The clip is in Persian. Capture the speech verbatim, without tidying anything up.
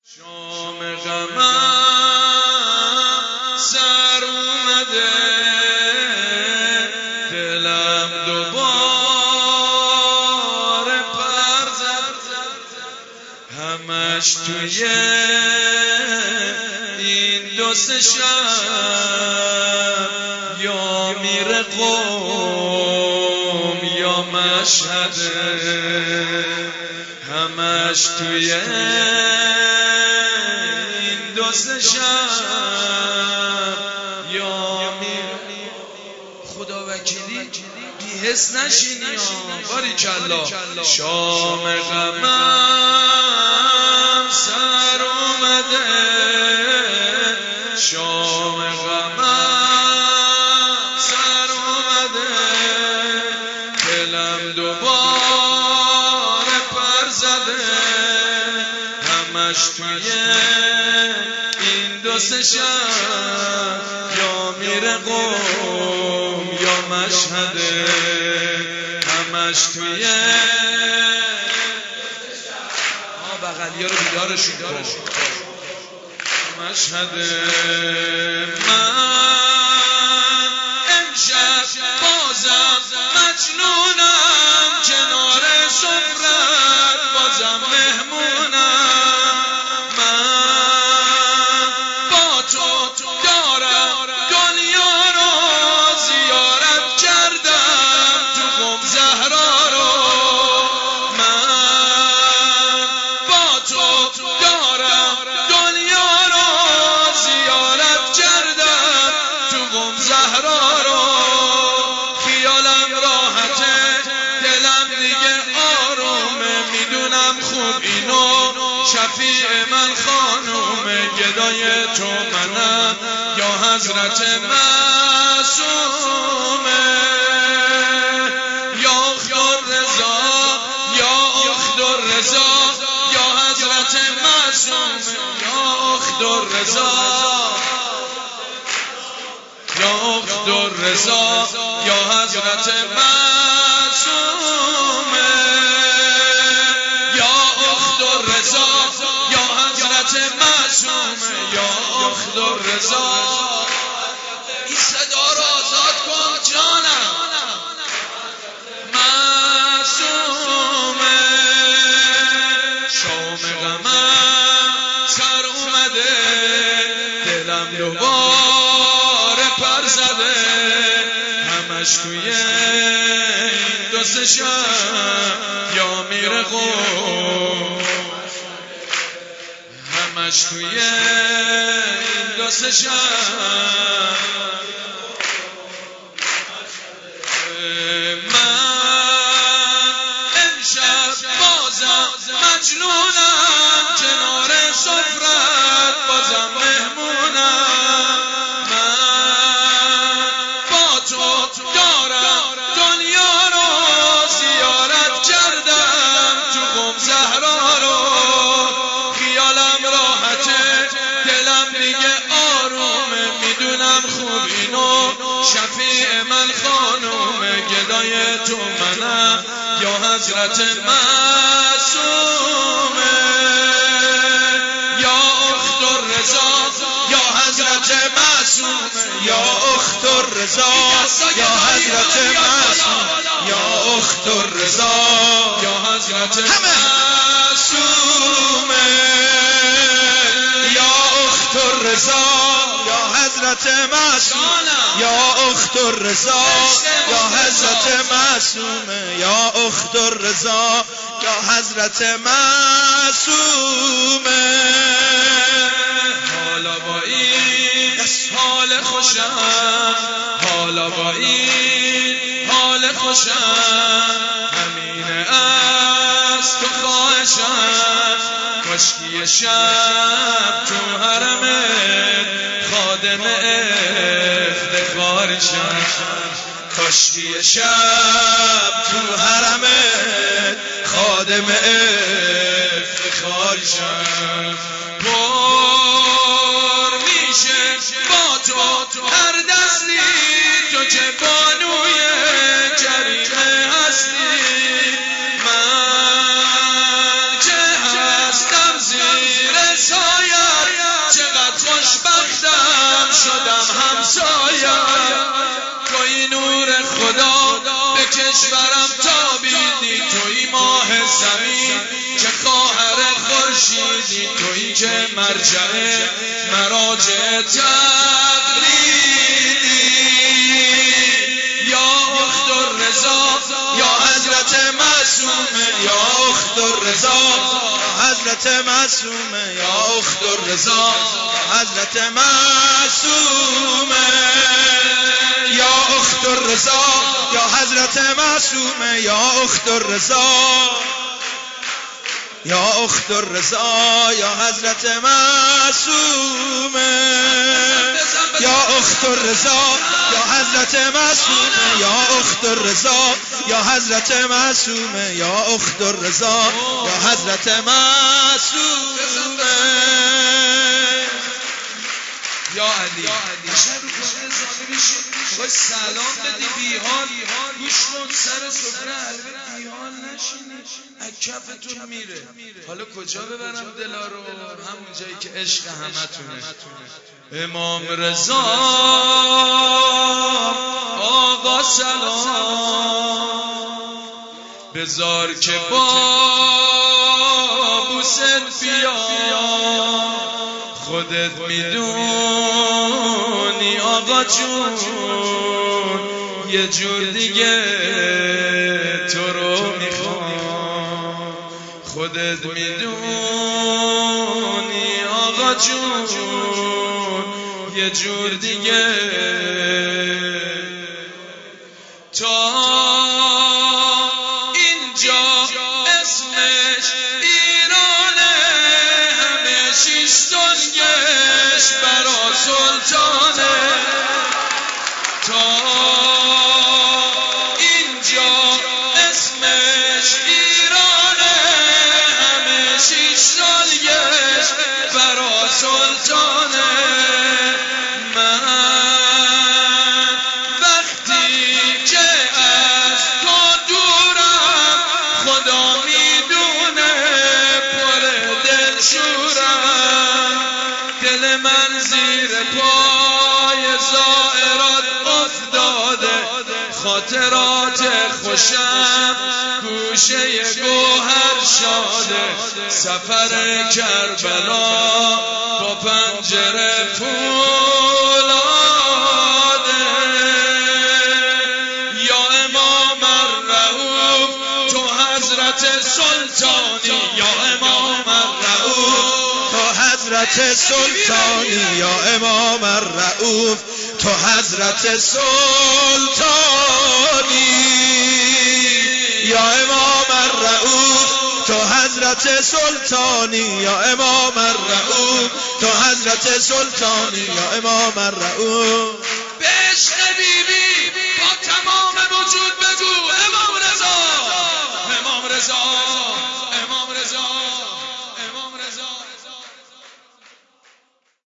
شام غمم سر اومده، دلم دوباره پر زد، همش توی این دو سه شب یا میره قم یا مشهده، همش توی این دو سه شب یا میره. خدا وکیلی بی‌حس نشینی ها، باریکلا. شام غمم سر اومده، شام غمم سر اومده، دلم دوباره پر زده، همش توی این دو سه شب یا میره قم یا مشهده، همش توی ها بغلی ها رو بیدارشون کن مشهده. من امشب بازم مجنونم، کنار سفرت بازم مهمونم، من با تو دارم دنیا رو زیارت کردم، تو قم زهرا رو من با تو دارم دنیا رو زیارت کردم، تو قم زهرا رو خیالم راحته، دلم دیگه آرومه، میدونم خوب اینو شفیع من خانومه، گدای تو منم یا حضرت معصومه، یا اخت الرضا یا اخت الرضا یا حضرت معصومه، یا اخت الرضا یا اخت الرضا یا حضرت معصومه، یا اخت الرضا یا حضرت معصومه، یا اخت الرضا. این صدا رو آزاد کن جانم. معصومه شام غمم سر اومده، دلم دوباره پر زده، همش توی این دو سه شب یا میره قم، همش توی این دو سه شب. من امشب بازم مجنونم، کنار سفرت بازم مهمونم، من با تو دارم دنیا رو زیارت کردم، تو قم زهرا رو خیالم راحته، دلم دیگه آرومه، میدونم خوب اینو شفیع من خانومه، گدای تو منم یا حضرت معصومه، یا اخت الرضا یا حضرت معصومه، یا اخت الرضا یا حضرت معصومه، یا اخت الرضا یا حضرت معصومه، یا اخت الرضا یا حضرت معصومه، یا اخت الرضا یا حضرت معصومه، یا اخت الرضا یا حضرت معصومه. حالا با این حال خوشم، حالا با این حال خوشم، همینه از تو خواهشم، کاشکی شب تو حرمت خادم افتخارشم، کاشکی شب تو حرمت خادم افتخارشم. پر میشه با تو هر دستی، تو که بانوی جریمه هستی، من که هستم زیر سایه همسایم، توی نور خدا به کشورم تابیدی، توی ماه زمین که خواهر خورشیدی، توی که مرجع مراجع تقلیدی. یا اخت الرضا یا حضرت معصومه، یا اخت الرضا حضرت معصومه، یا اخت الرضا حضرت معصومه، یا اخت الرضا یا حضرت معصومه، یا اخت الرضا یا اخت الرضا یا حضرت معصومه، یا اخت الرضا یا حضرت معصومه، یا اخت الرضا یا حضرت معصومه، یا اخت الرضا یا حضرت معصومه. یا علی باید سلام بدی بیحال، گوش کن سر سفره حلوه بیحال نشینه، از کفتون میره. حالا کجا ببرم دلا رو؟ همون جایی که عشق همه تونه. امام رضا آقا سلام، بذار که بابوست بیا، خودت میدونی آقا جون یه جور دیگه تو رو میخوام، خودت میدونی آقا جون یه جور دیگه تا اینجا اسمش ایرانه، همه شیش دنگش برا سلطانه، تا اینجا اسمش ایرانه، همه شیش دنگش برا سلطانه. دل من زیر پای زائرات افتاده، خاطرات خوشم گوشه گوهر شاده، سفر کربلا با پنجره فولاده. یا امام الرؤوف تو حضرت سلطانی، یا امام الرؤوف حضرت سلطانی، یا امام الرؤوف تو حضرت سلطانی، یا امام الرؤوف تو حضرت سلطانی، یا امام الرؤوف تو حضرت سلطانی، یا امام الرؤوف. به عشق بیبی با تمام وجود